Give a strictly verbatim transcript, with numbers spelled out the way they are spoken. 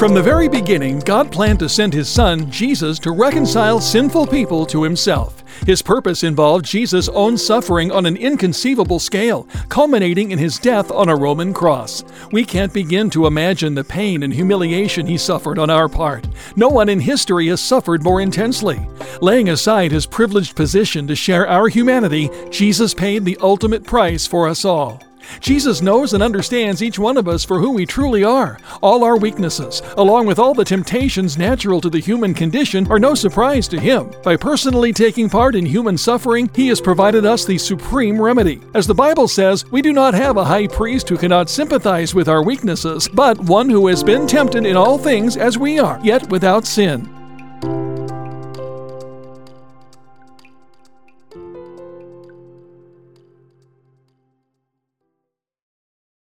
From the very beginning, God planned to send His Son, Jesus, to reconcile sinful people to Himself. His purpose involved Jesus' own suffering on an inconceivable scale, culminating in His death on a Roman cross. We can't begin to imagine the pain and humiliation He suffered on our part. No one in history has suffered more intensely. Laying aside His privileged position to share our humanity, Jesus paid the ultimate price for us all. Jesus knows and understands each one of us for who we truly are. All our weaknesses, along with all the temptations natural to the human condition, are no surprise to Him. By personally taking part in human suffering, He has provided us the supreme remedy. As the Bible says, we do not have a high priest who cannot sympathize with our weaknesses, but one who has been tempted in all things as we are, yet without sin.